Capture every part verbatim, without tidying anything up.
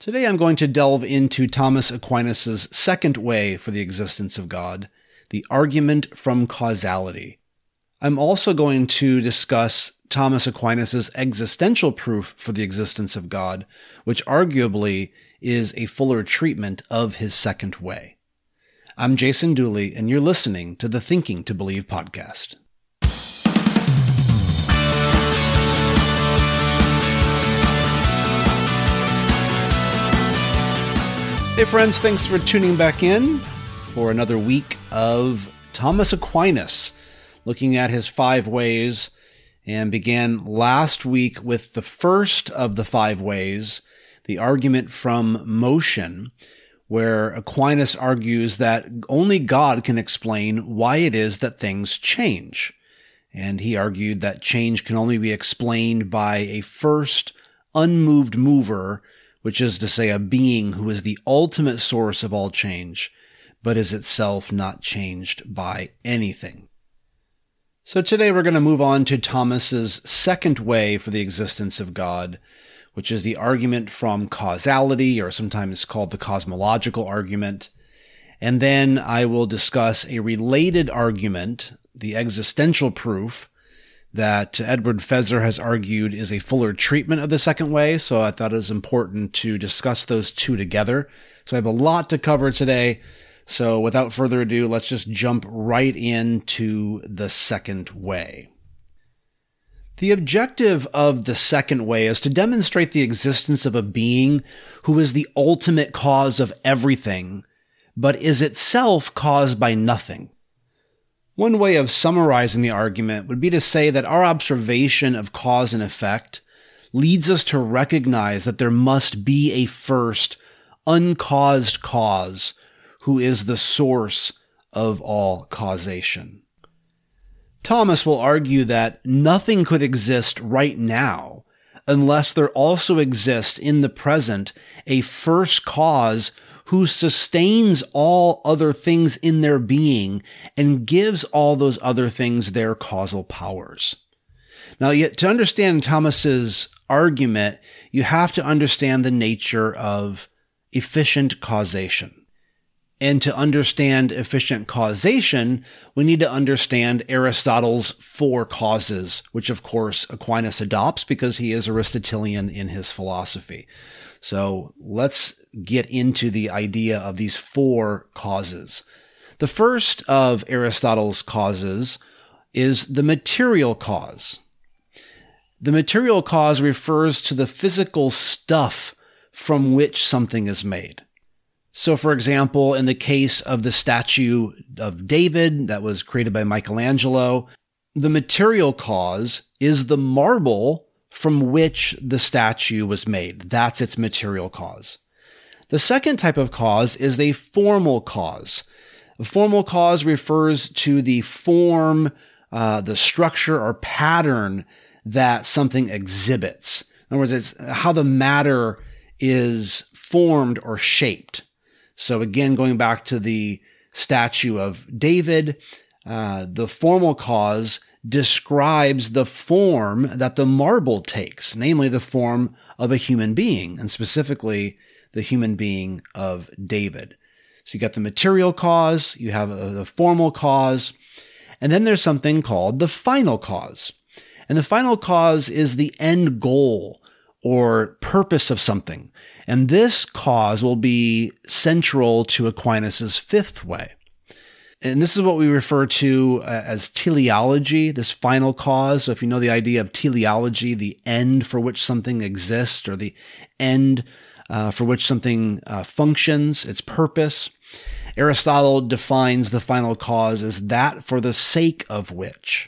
Today I'm going to delve into Thomas Aquinas' second way for the existence of God, the argument from causality. I'm also going to discuss Thomas Aquinas' existential proof for the existence of God, which arguably is a fuller treatment of his second way. I'm Jason Dooley, and you're listening to the Thinking to Believe podcast. Hey friends, thanks for tuning back in for another week of Thomas Aquinas, looking at his five ways, and began last week with the first of the five ways, the argument from motion, where Aquinas argues that only God can explain why it is that things change. And he argued that change can only be explained by a first unmoved mover, which is to say a being who is the ultimate source of all change, but is itself not changed by anything. So today we're going to move on to Thomas's second way for the existence of God, which is the argument from causality, or sometimes called the cosmological argument. And then I will discuss a related argument, the existential proof, that Edward Feser has argued is a fuller treatment of the second way, so I thought it was important to discuss those two together. So I have a lot to cover today, so without further ado, let's just jump right into the second way. The objective of the second way is to demonstrate the existence of a being who is the ultimate cause of everything, but is itself caused by nothing. One way of summarizing the argument would be to say that our observation of cause and effect leads us to recognize that there must be a first, uncaused cause who is the source of all causation. Thomas will argue that nothing could exist right now unless there also exists in the present a first cause who sustains all other things in their being and gives all those other things their causal powers. Now, yet to understand Thomas's argument, you have to understand the nature of efficient causation. And to understand efficient causation, we need to understand Aristotle's four causes, which of course Aquinas adopts because he is Aristotelian in his philosophy. So let's get into the idea of these four causes. The first of Aristotle's causes is the material cause. The material cause refers to the physical stuff from which something is made. So, for example, in the case of the statue of David that was created by Michelangelo, the material cause is the marble from which the statue was made. That's its material cause. The second type of cause is a formal cause. A formal cause refers to the form, uh, the structure or pattern that something exhibits. In other words, it's how the matter is formed or shaped. So again, going back to the statue of David, uh, the formal cause describes the form that the marble takes, namely the form of a human being, and specifically the human being of David. So you got the material cause, you have the formal cause, and then there's something called the final cause. And the final cause is the end goal or purpose of something. And this cause will be central to Aquinas' fifth way. And this is what we refer to as teleology, this final cause. So if you know the idea of teleology, the end for which something exists, or the end uh, for which something uh, functions, its purpose, Aristotle defines the final cause as that for the sake of which.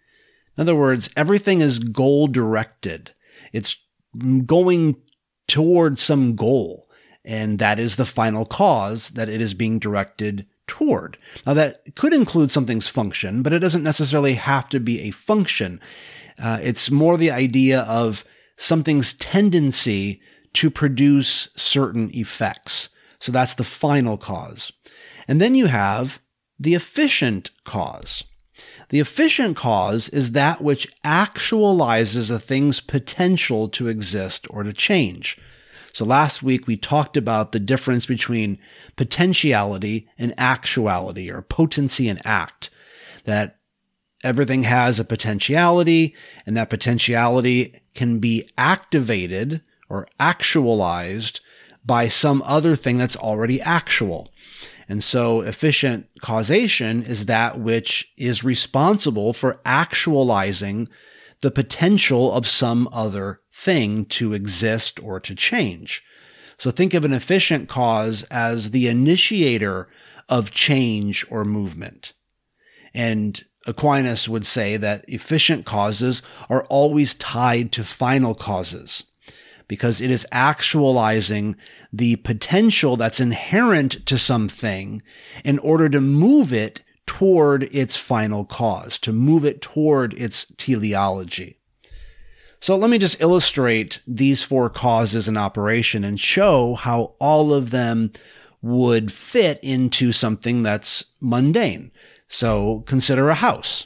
In other words, everything is goal-directed. It's going towards some goal, and that is the final cause that it is being directed toward. Now, that could include something's function, but it doesn't necessarily have to be a function. Uh, it's more the idea of something's tendency to produce certain effects. So that's the final cause. And then you have the efficient cause. The efficient cause is that which actualizes a thing's potential to exist or to change. So last week we talked about the difference between potentiality and actuality, or potency and act, that everything has a potentiality, and that potentiality can be activated or actualized by some other thing that's already actual. And so efficient causation is that which is responsible for actualizing the potential of some other thing to exist or to change. So think of an efficient cause as the initiator of change or movement. And Aquinas would say that efficient causes are always tied to final causes, because it is actualizing the potential that's inherent to something in order to move it toward its final cause, to move it toward its teleology. So let me just illustrate these four causes in operation and show how all of them would fit into something that's mundane. So consider a house.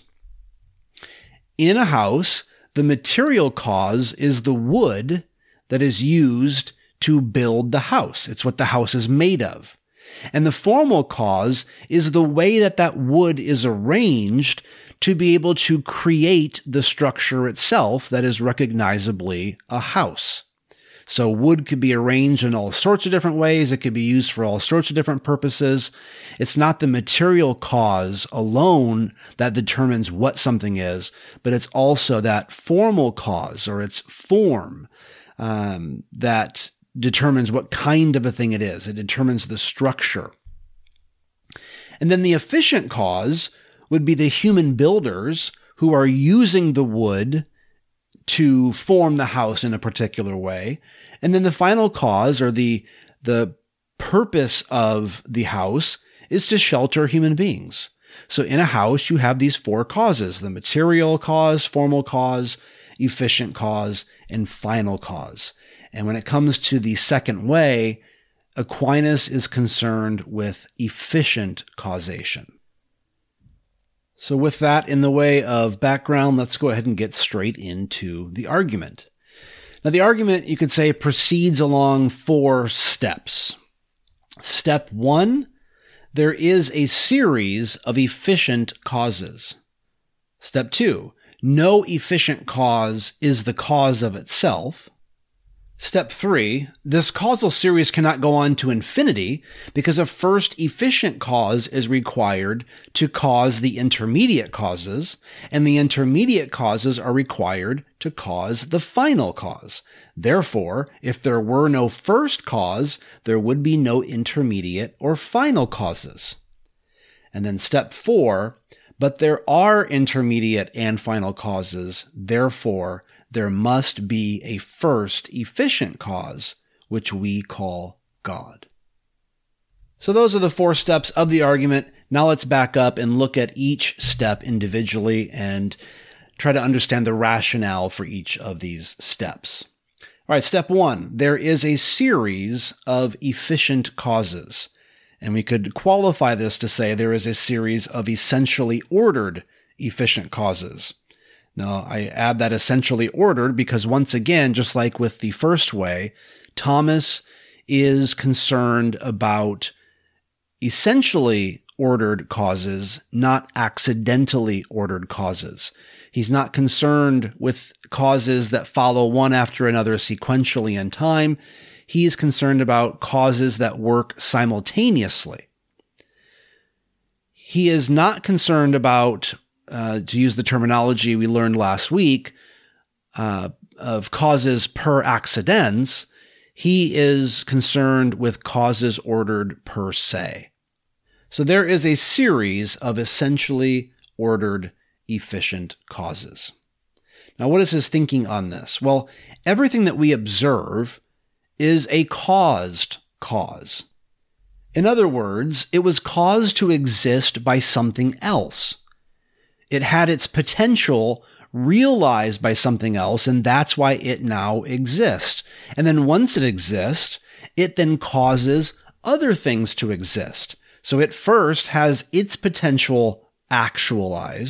In a house, the material cause is the wood that is used to build the house. It's what the house is made of. And the formal cause is the way that that wood is arranged to be able to create the structure itself that is recognizably a house. So wood could be arranged in all sorts of different ways. It could be used for all sorts of different purposes. It's not the material cause alone that determines what something is, but it's also that formal cause, or its form, um, that determines what kind of a thing it is. It determines the structure. And then the efficient cause would be the human builders who are using the wood to form the house in a particular way. And then the final cause, or the, the purpose of the house, is to shelter human beings. So in a house, you have these four causes: the material cause, formal cause, efficient cause, and final cause. And when it comes to the second way, Aquinas is concerned with efficient causation. So with that in the way of background, let's go ahead and get straight into the argument. Now, the argument, you could say, proceeds along four steps. Step one, there is a series of efficient causes. Step two, no efficient cause is the cause of itself. Step three, this causal series cannot go on to infinity because a first efficient cause is required to cause the intermediate causes, and the intermediate causes are required to cause the final cause. Therefore, if there were no first cause, there would be no intermediate or final causes. And then step four, but there are intermediate and final causes, therefore there must be a first efficient cause, which we call God. So those are the four steps of the argument. Now let's back up and look at each step individually and try to understand the rationale for each of these steps. All right, step one, there is a series of efficient causes. And we could qualify this to say there is a series of essentially ordered efficient causes. Now, I add that essentially ordered because, once again, just like with the first way, Thomas is concerned about essentially ordered causes, not accidentally ordered causes. He's not concerned with causes that follow one after another sequentially in time. He is concerned about causes that work simultaneously. He is not concerned about, uh, to use the terminology we learned last week, uh, of causes per accidens. He is concerned with causes ordered per se. So there is a series of essentially ordered, efficient causes. Now, what is his thinking on this? Well, everything that we observe is a caused cause. In other words, it was caused to exist by something else. It had its potential realized by something else, and that's why it now exists. And then once it exists, it then causes other things to exist. So it first has its potential actualized,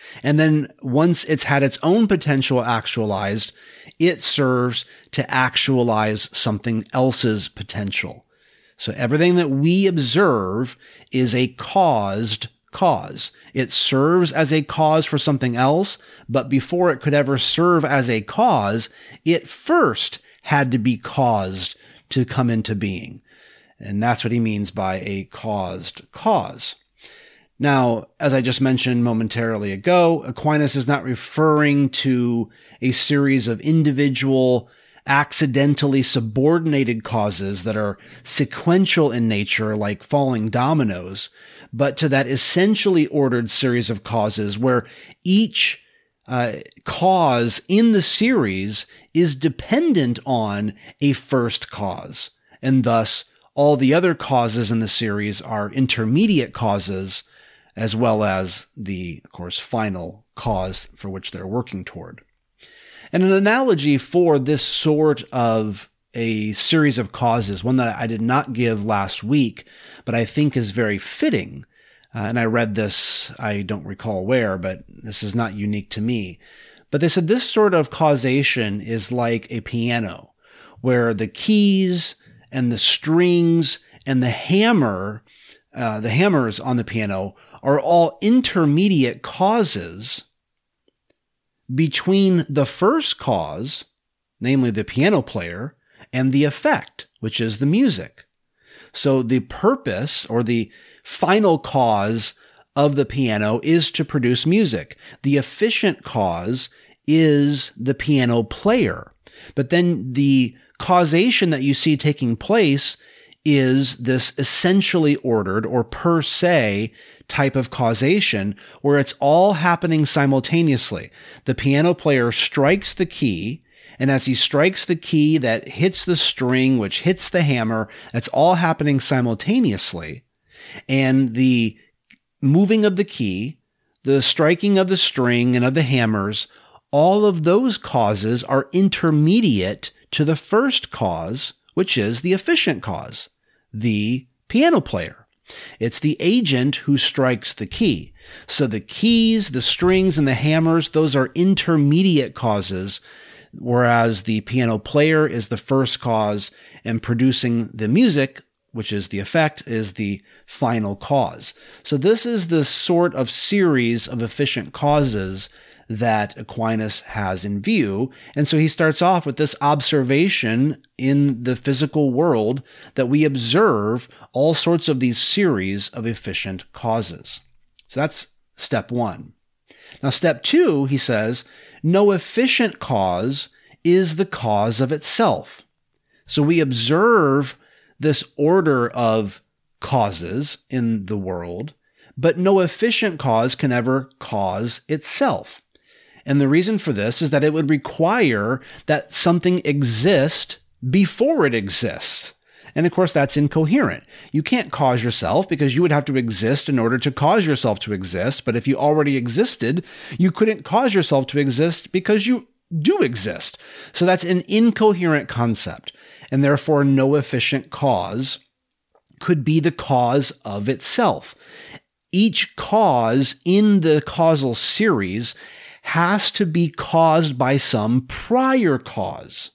And then once it's had its own potential actualized, it serves to actualize something else's potential. So everything that we observe is a caused cause. It serves as a cause for something else, but before it could ever serve as a cause, it first had to be caused to come into being. And that's what he means by a caused cause. Now, as I just mentioned momentarily ago, Aquinas is not referring to a series of individual, accidentally subordinated causes that are sequential in nature, like falling dominoes, but to that essentially ordered series of causes where each uh, cause in the series is dependent on a first cause, and thus all the other causes in the series are intermediate causes, as well as the, of course, final cause for which they're working toward. And an analogy for this sort of a series of causes, one that I did not give last week, but I think is very fitting, uh, and I read this, I don't recall where, but this is not unique to me, but they said this sort of causation is like a piano, where the keys and the strings and the hammer, uh, the hammers on the piano are all intermediate causes between the first cause, namely the piano player, and the effect, which is the music. So the purpose or the final cause of the piano is to produce music. The efficient cause is the piano player. But then the causation that you see taking place is this essentially ordered or per se type of causation where it's all happening simultaneously. The piano player strikes the key, and as he strikes the key, that hits the string, which hits the hammer. That's all happening simultaneously. And the moving of the key, the striking of the string and of the hammers, all of those causes are intermediate to the first cause, which is the efficient cause, the piano player. It's the agent who strikes the key. So the keys, the strings, and the hammers, those are intermediate causes, whereas the piano player is the first cause, and producing the music, which is the effect, is the final cause. So this is the sort of series of efficient causes that Aquinas has in view. And so he starts off with this observation in the physical world that we observe all sorts of these series of efficient causes. So that's step one. Now, step two, he says, no efficient cause is the cause of itself. So we observe this order of causes in the world, but no efficient cause can ever cause itself. And the reason for this is that it would require that something exist before it exists. And of course, that's incoherent. You can't cause yourself because you would have to exist in order to cause yourself to exist. But if you already existed, you couldn't cause yourself to exist because you do exist. So that's an incoherent concept. And therefore, no efficient cause could be the cause of itself. Each cause in the causal series has to be caused by some prior cause,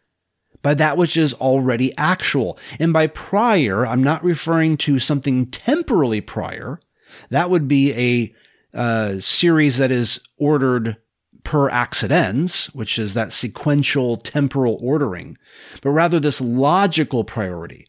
by that which is already actual. And by prior, I'm not referring to something temporally prior. That would be a uh, series that is ordered per accidens, which is that sequential temporal ordering, but rather this logical priority.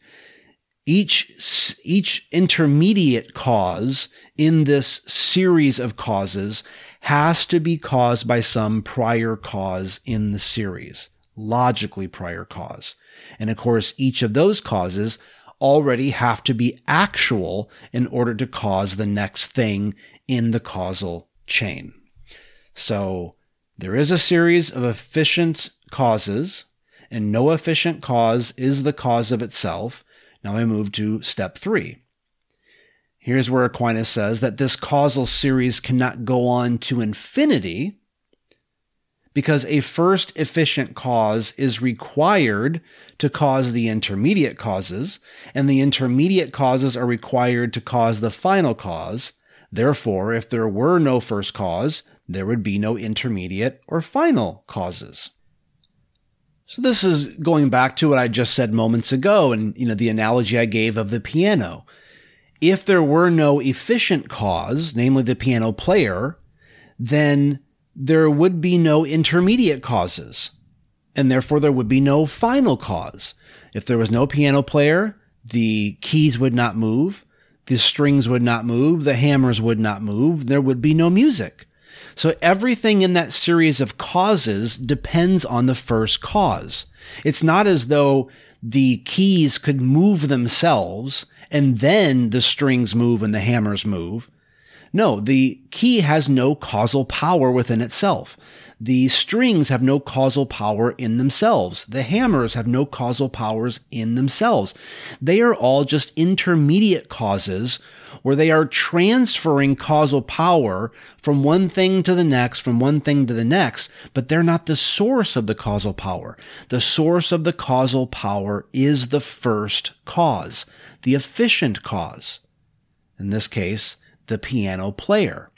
Each, each intermediate cause in this series of causes has to be caused by some prior cause in the series, logically prior cause. And of course, each of those causes already have to be actual in order to cause the next thing in the causal chain. So there is a series of efficient causes, and no efficient cause is the cause of itself. Now I move to step three. Here's where Aquinas says that this causal series cannot go on to infinity because a first efficient cause is required to cause the intermediate causes, and the intermediate causes are required to cause the final cause. Therefore, if there were no first cause, there would be no intermediate or final causes. So this is going back to what I just said moments ago, and you know the analogy I gave of the piano. If there were no efficient cause, namely the piano player, then there would be no intermediate causes, and therefore there would be no final cause. If there was no piano player, the keys would not move, the strings would not move, the hammers would not move, there would be no music. So everything in that series of causes depends on the first cause. It's not as though the keys could move themselves and then the strings move and the hammers move. No, the key has no causal power within itself. The strings have no causal power in themselves. The hammers have no causal powers in themselves. They are all just intermediate causes where they are transferring causal power from one thing to the next, from one thing to the next, but they're not the source of the causal power. The source of the causal power is the first cause, the efficient cause. In this case, the piano player.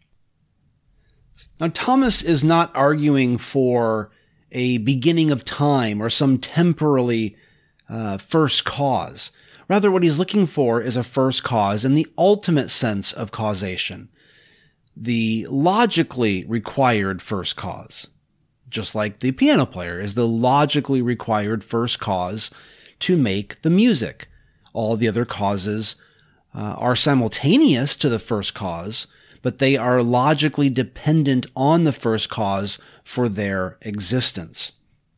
Now, Thomas is not arguing for a beginning of time or some temporally uh, first cause. Rather, what he's looking for is a first cause in the ultimate sense of causation, the logically required first cause, just like the piano player is the logically required first cause to make the music. All the other causes uh, are simultaneous to the first cause, but they are logically dependent on the first cause for their existence.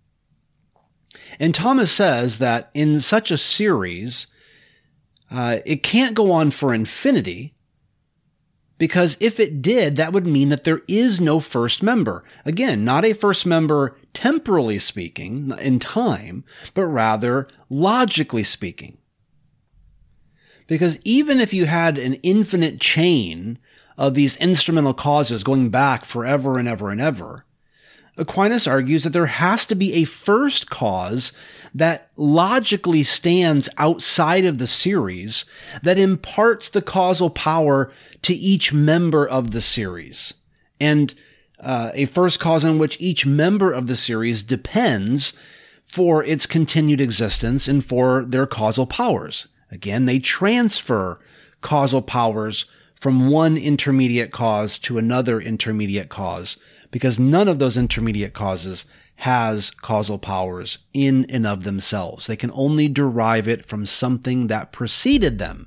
And Thomas says that in such a series, uh, it can't go on for infinity, because if it did, that would mean that there is no first member. Again, not a first member temporally speaking, in time, but rather logically speaking. Because even if you had an infinite chain of these instrumental causes going back forever and ever and ever, Aquinas argues that there has to be a first cause that logically stands outside of the series that imparts the causal power to each member of the series, and uh, a first cause on which each member of the series depends for its continued existence and for their causal powers. Again, they transfer causal powers from one intermediate cause to another intermediate cause, because none of those intermediate causes has causal powers in and of themselves. They can only derive it from something that preceded them.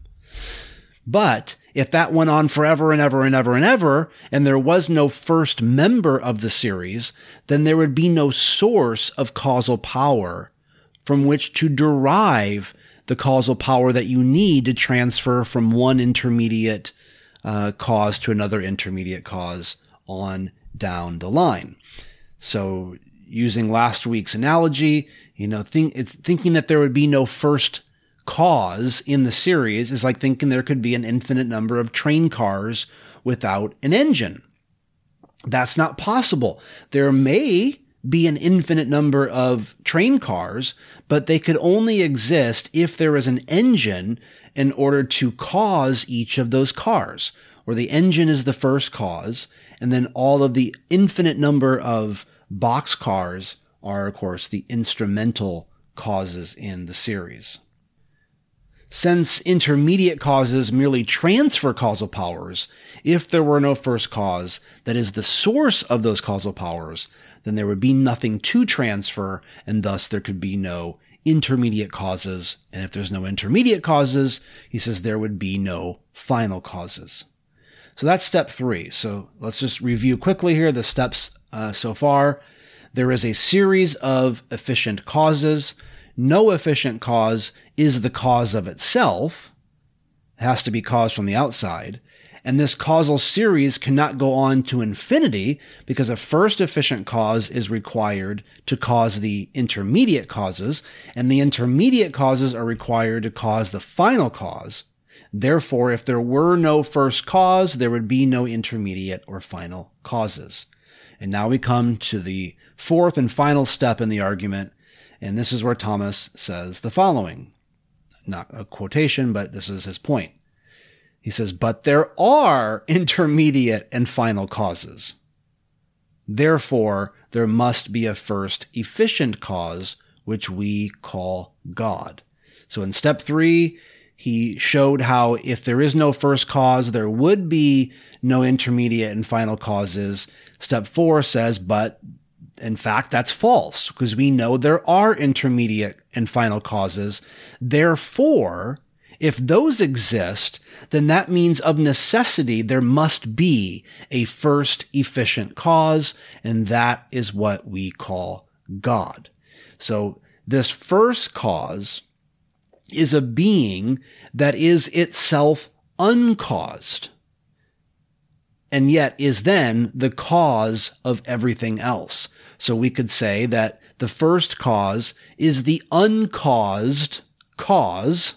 But if that went on forever and ever and ever and ever, and there was no first member of the series, then there would be no source of causal power from which to derive the causal power that you need to transfer from one intermediate uh, cause to another intermediate cause on down the line. So using last week's analogy, you know, think, it's thinking that there would be no first cause in the series is like thinking there could be an infinite number of train cars without an engine. That's not possible. There may be an infinite number of train cars, but they could only exist if there is an engine in order to cause each of those cars, where the engine is the first cause, and then all of the infinite number of box cars are, of course, the instrumental causes in the series. Since intermediate causes merely transfer causal powers, if there were no first cause that is the source of those causal powers, then there would be nothing to transfer, and thus there could be no intermediate causes. And if there's no intermediate causes, he says there would be no final causes. So that's step three. So let's just review quickly here the steps uh, so far. There is a series of efficient causes. No efficient cause is the cause of itself. It has to be caused from the outside. And this causal series cannot go on to infinity because a first efficient cause is required to cause the intermediate causes, and the intermediate causes are required to cause the final cause. Therefore, if there were no first cause, there would be no intermediate or final causes. And now we come to the fourth and final step in the argument, and this is where Thomas says the following. Not a quotation, but this is his point. He says, but there are intermediate and final causes. Therefore, there must be a first efficient cause, which we call God. So in step three, he showed how if there is no first cause, there would be no intermediate and final causes. Step four says, but in fact, that's false, because we know there are intermediate and final causes. Therefore, if those exist, then that means of necessity there must be a first efficient cause, and that is what we call God. So this first cause is a being that is itself uncaused, and yet is then the cause of everything else. So we could say that the first cause is the uncaused cause,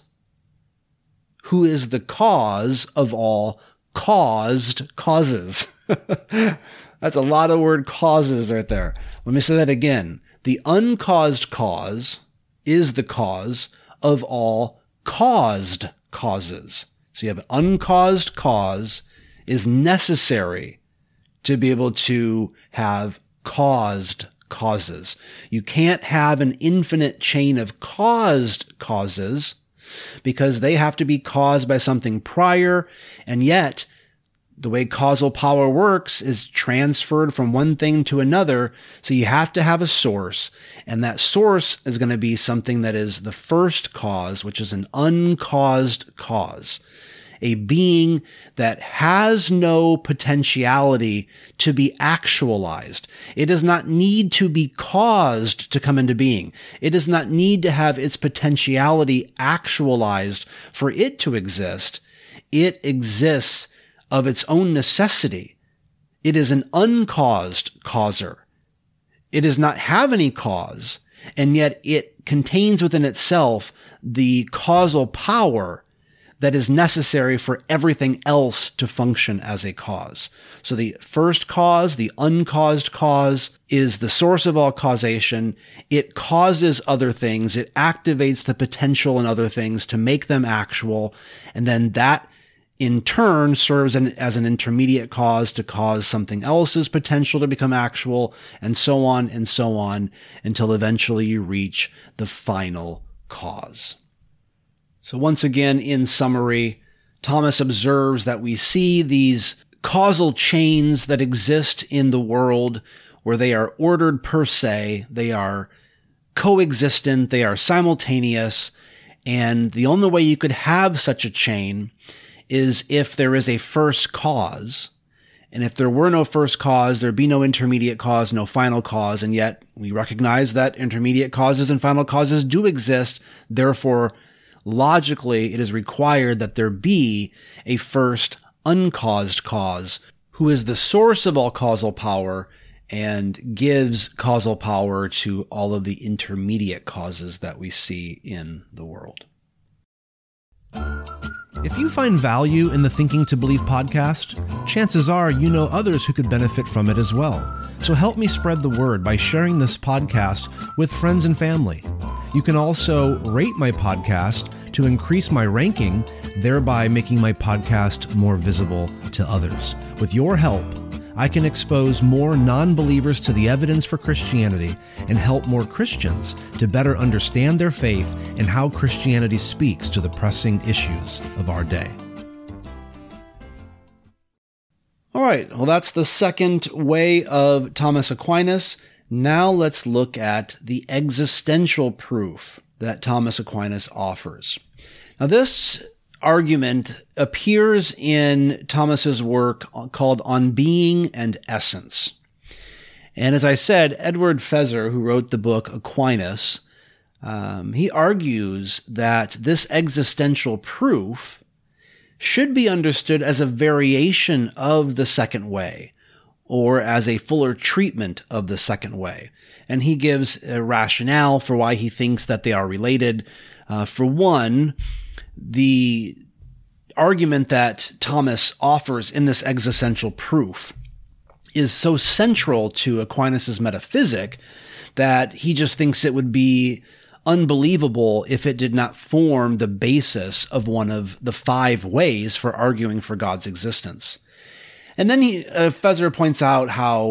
who is the cause of all caused causes. That's a lot of word causes right there. Let me say that again. The uncaused cause is the cause of all caused causes. So you have an uncaused cause is necessary to be able to have caused causes. You can't have an infinite chain of caused causes because they have to be caused by something prior, and yet the way causal power works is transferred from one thing to another. So you have to have a source, and that source is going to be something that is the first cause, which is an uncaused cause, a being that has no potentiality to be actualized. It does not need to be caused to come into being. It does not need to have its potentiality actualized for it to exist. It exists of its own necessity. It is an uncaused causer. It does not have any cause, and yet it contains within itself the causal power that is necessary for everything else to function as a cause. So the first cause, the uncaused cause, is the source of all causation. It causes other things. It activates the potential in other things to make them actual. And then that in turn serves an, as an intermediate cause to cause something else's potential to become actual, and so on and so on until eventually you reach the final cause. So once again, in summary, Thomas observes that we see these causal chains that exist in the world where they are ordered per se, they are coexistent, they are simultaneous, and the only way you could have such a chain is if there is a first cause. And if there were no first cause, there'd be no intermediate cause, no final cause, and yet we recognize that intermediate causes and final causes do exist. Therefore, logically, it is required that there be a first uncaused cause who is the source of all causal power and gives causal power to all of the intermediate causes that we see in the world. If you find value in the Thinking to Believe podcast, chances are you know others who could benefit from it as well. So help me spread the word by sharing this podcast with friends and family. You can also rate my podcast to increase my ranking, thereby making my podcast more visible to others. With your help, I can expose more non-believers to the evidence for Christianity and help more Christians to better understand their faith and how Christianity speaks to the pressing issues of our day. All right, well, that's the second way of Thomas Aquinas. Now let's look at the existential proof that Thomas Aquinas offers. Now, this argument appears in Thomas's work called On Being and Essence. And as I said, Edward Feser, who wrote the book Aquinas, um, he argues that this existential proof should be understood as a variation of the second way, or as a fuller treatment of the second way. And he gives a rationale for why he thinks that they are related. Uh, for one, the argument that Thomas offers in this existential proof is so central to Aquinas' metaphysic that he just thinks it would be unbelievable if it did not form the basis of one of the five ways for arguing for God's existence. And then he, uh, Feser points out how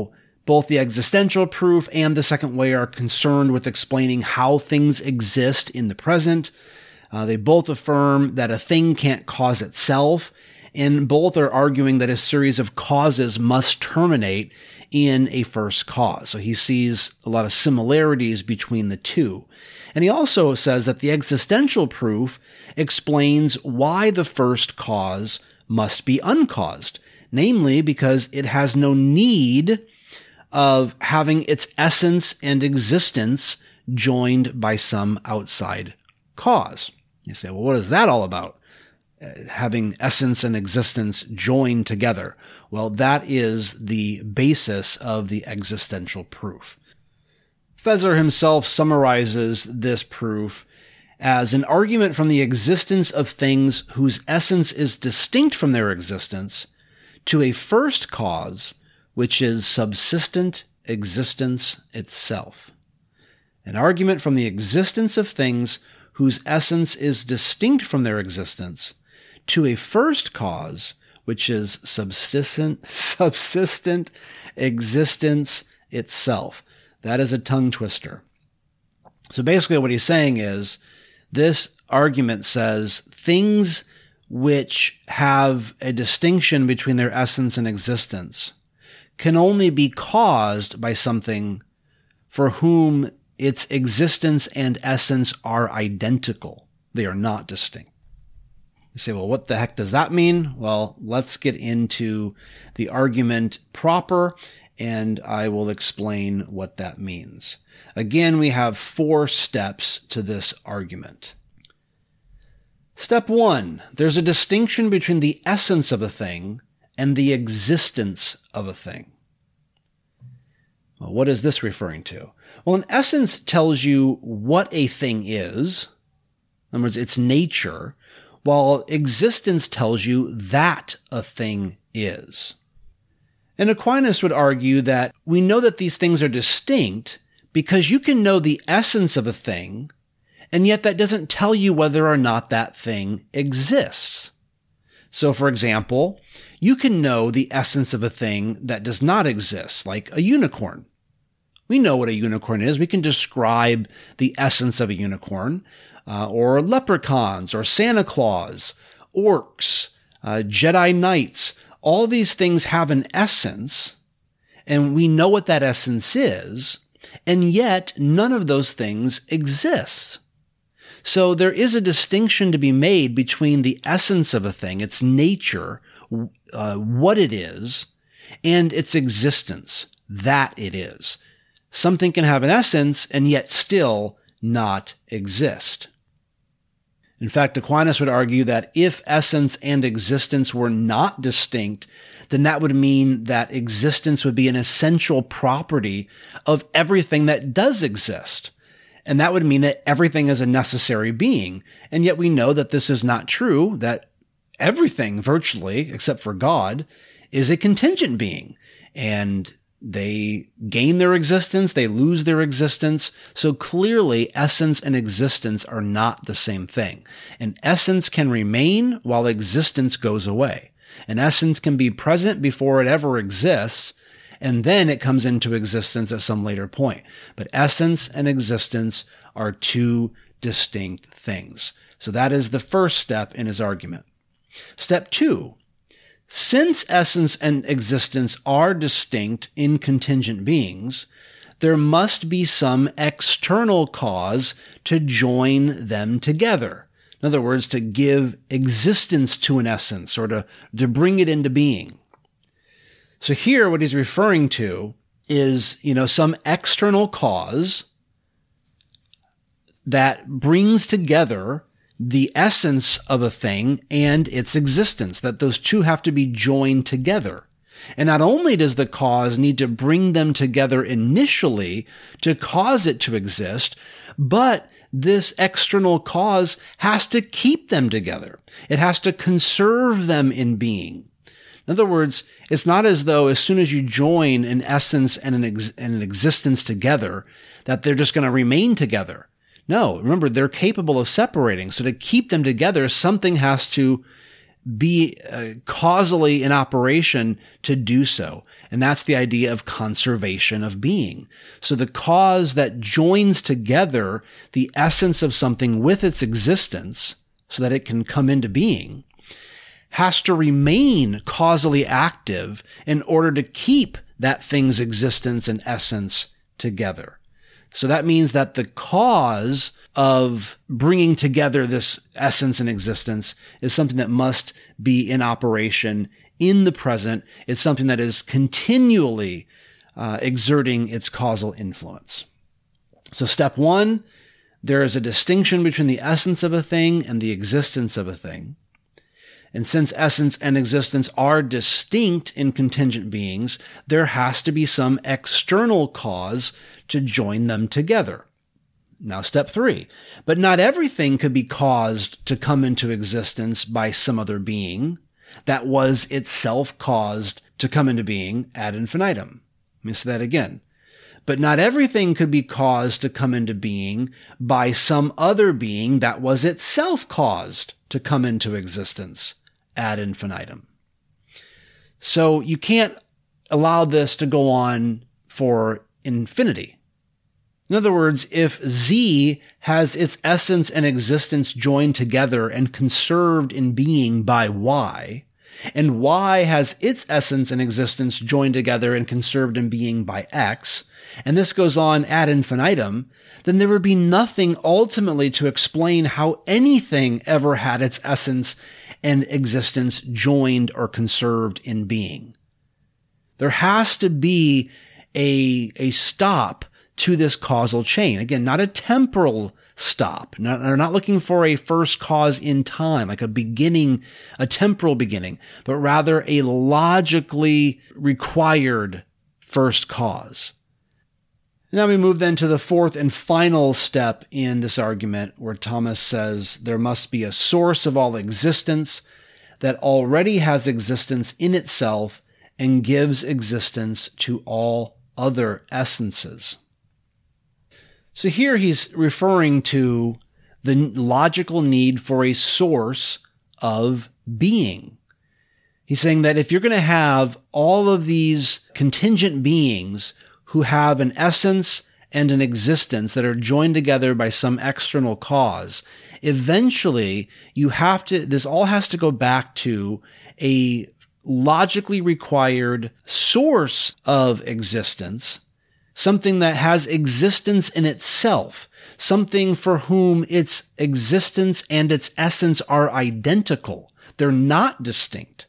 Both the existential proof and the second way are concerned with explaining how things exist in the present. Uh, they both affirm that a thing can't cause itself, and both are arguing that a series of causes must terminate in a first cause. So he sees a lot of similarities between the two. And he also says that the existential proof explains why the first cause must be uncaused, namely because it has no need of having its essence and existence joined by some outside cause. You say, well, what is that all about? Uh, having essence and existence joined together. Well, that is the basis of the existential proof. Feser himself summarizes this proof as an argument from the existence of things whose essence is distinct from their existence to a first cause, which is subsistent existence itself. An argument from the existence of things whose essence is distinct from their existence to a first cause, which is subsistent, subsistent existence itself. That is a tongue twister. So basically what he's saying is, this argument says things which have a distinction between their essence and existence can only be caused by something for whom its existence and essence are identical. They are not distinct. You say, well, what the heck does that mean? Well, let's get into the argument proper, and I will explain what that means. Again, we have four steps to this argument. Step one, there's a distinction between the essence of a thing and the existence of a thing. Well, what is this referring to? Well, an essence tells you what a thing is. In other words, its nature, while existence tells you that a thing is. And Aquinas would argue that we know that these things are distinct because you can know the essence of a thing, and yet that doesn't tell you whether or not that thing exists. So, for example, you can know the essence of a thing that does not exist, like a unicorn. We know what a unicorn is. We can describe the essence of a unicorn, uh, or leprechauns, or Santa Claus, orcs, uh, Jedi Knights. All these things have an essence, and we know what that essence is, and yet none of those things exist. So there is a distinction to be made between the essence of a thing, its nature, uh, what it is, and its existence, that it is. Something can have an essence and yet still not exist. In fact, Aquinas would argue that if essence and existence were not distinct, then that would mean that existence would be an essential property of everything that does exist. And that would mean that everything is a necessary being. And yet we know that this is not true, that everything virtually, except for God, is a contingent being. And they gain their existence, they lose their existence. So clearly, essence and existence are not the same thing. And essence can remain while existence goes away. And essence can be present before it ever exists, and then it comes into existence at some later point. But essence and existence are two distinct things. So that is the first step in his argument. Step two, since essence and existence are distinct in contingent beings, there must be some external cause to join them together. In other words, to give existence to an essence, or to, to bring it into being. So here, what he's referring to is, you know, some external cause that brings together the essence of a thing and its existence, that those two have to be joined together. And not only does the cause need to bring them together initially to cause it to exist, but this external cause has to keep them together. It has to conserve them in being. In other words, it's not as though as soon as you join an essence and an, ex- and an existence together, that they're just going to remain together. No, remember, they're capable of separating. So to keep them together, something has to be uh, causally in operation to do so. And that's the idea of conservation of being. So the cause that joins together the essence of something with its existence so that it can come into being has to remain causally active in order to keep that thing's existence and essence together. So that means that the cause of bringing together this essence and existence is something that must be in operation in the present. It's something that is continually uh, exerting its causal influence. So step one, there is a distinction between the essence of a thing and the existence of a thing. And since essence and existence are distinct in contingent beings, there has to be some external cause to join them together. Now, step three. But not everything could be caused to come into existence by some other being that was itself caused to come into being ad infinitum. Let me say that again. But not everything could be caused to come into being by some other being that was itself caused to come into existence ad infinitum. So you can't allow this to go on for infinity. In other words, if Z has its essence and existence joined together and conserved in being by Y, and Y has its essence and existence joined together and conserved in being by X, and this goes on ad infinitum, then there would be nothing ultimately to explain how anything ever had its essence and existence joined or conserved in being. There has to be a, a stop to this causal chain. Again, not a temporal stop. Not, they're not looking for a first cause in time, like a beginning, a temporal beginning, but rather a logically required first cause. Now we move then to the fourth and final step in this argument, where Thomas says there must be a source of all existence that already has existence in itself and gives existence to all other essences. So here he's referring to the logical need for a source of being. He's saying that if you're going to have all of these contingent beings who have an essence and an existence that are joined together by some external cause, eventually you have to, this all has to go back to a logically required source of existence, something that has existence in itself, something for whom its existence and its essence are identical. They're not distinct.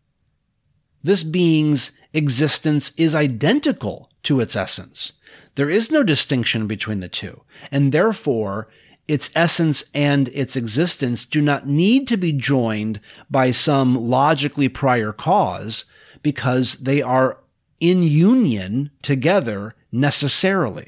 This being's existence is identical to its essence. There is no distinction between the two, and therefore its essence and its existence do not need to be joined by some logically prior cause, because they are in union together necessarily.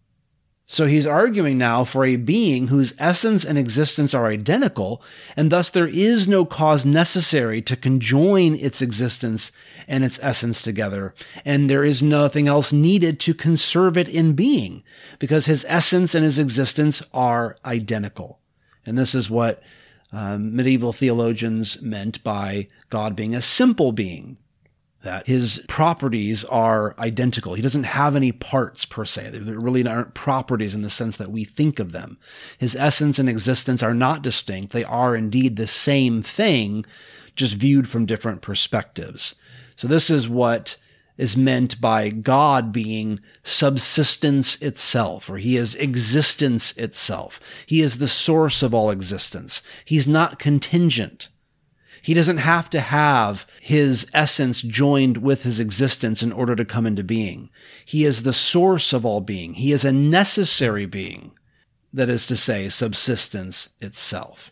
So he's arguing now for a being whose essence and existence are identical, and thus there is no cause necessary to conjoin its existence and its essence together, and there is nothing else needed to conserve it in being, because his essence and his existence are identical. And this is what um, medieval theologians meant by God being a simple being, that his properties are identical. He doesn't have any parts per se. There really aren't properties in the sense that we think of them. His essence and existence are not distinct. They are indeed the same thing, just viewed from different perspectives. So this is what is meant by God being subsistence itself, or he is existence itself. He is the source of all existence. He's not contingent. He doesn't have to have his essence joined with his existence in order to come into being. He is the source of all being. He is a necessary being, that is to say, subsistence itself.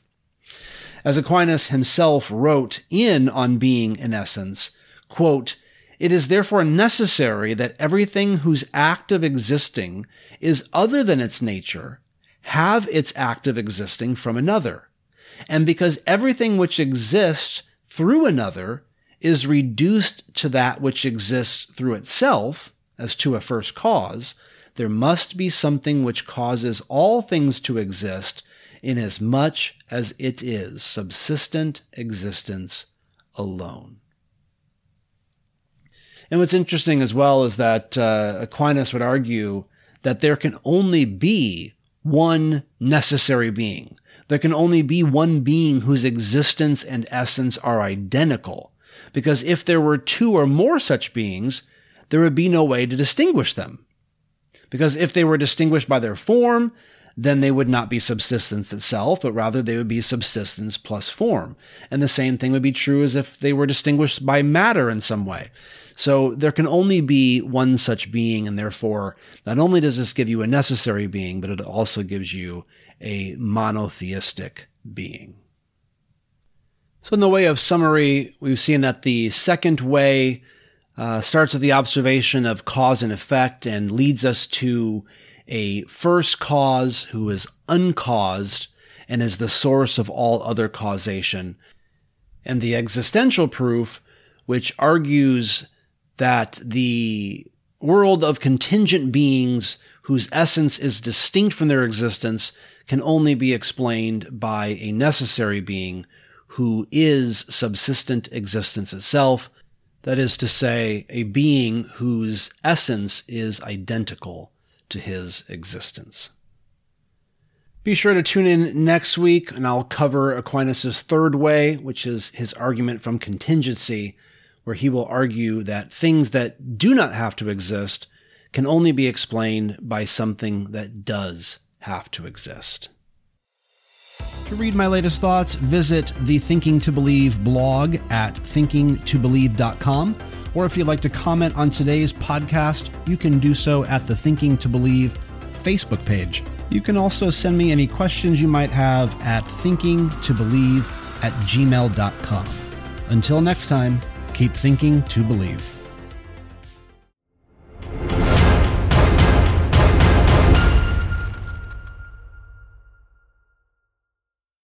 As Aquinas himself wrote in On Being in Essence, quote, "It is therefore necessary that everything whose act of existing is other than its nature have its act of existing from another. And because everything which exists through another is reduced to that which exists through itself, as to a first cause, there must be something which causes all things to exist inasmuch as it is subsistent existence alone. And what's interesting as well is that uh, Aquinas would argue that there can only be one necessary being. There can only be one being whose existence and essence are identical. Because if there were two or more such beings, there would be no way to distinguish them. Because if they were distinguished by their form, then they would not be subsistence itself, but rather they would be subsistence plus form. And the same thing would be true as if they were distinguished by matter in some way. So there can only be one such being, and therefore, not only does this give you a necessary being, but it also gives you a monotheistic being. So in the way of summary, we've seen that the second way uh, starts with the observation of cause and effect and leads us to a first cause who is uncaused and is the source of all other causation. And the existential proof, which argues that the world of contingent beings whose essence is distinct from their existence can only be explained by a necessary being who is subsistent existence itself, that is to say, a being whose essence is identical to his existence. Be sure to tune in next week, and I'll cover Aquinas' third way, which is his argument from contingency, where he will argue that things that do not have to exist can only be explained by something that does have to exist. To read my latest thoughts, visit the Thinking to Believe blog at thinking to believe dot com. Or if you'd like to comment on today's podcast, you can do so at the Thinking to Believe Facebook page. You can also send me any questions you might have at thinking to believe at gmail dot com. Until next time, keep thinking to believe.